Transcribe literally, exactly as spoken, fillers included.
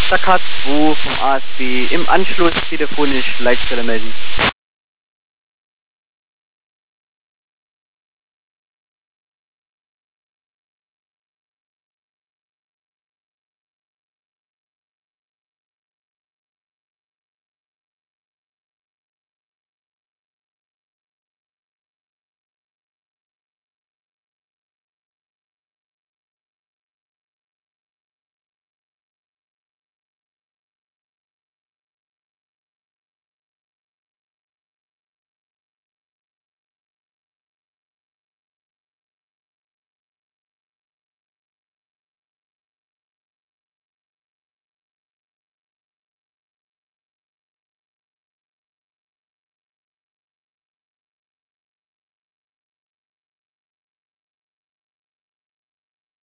K zwei vom A S B im Anschluss telefonisch Leitstelle melden.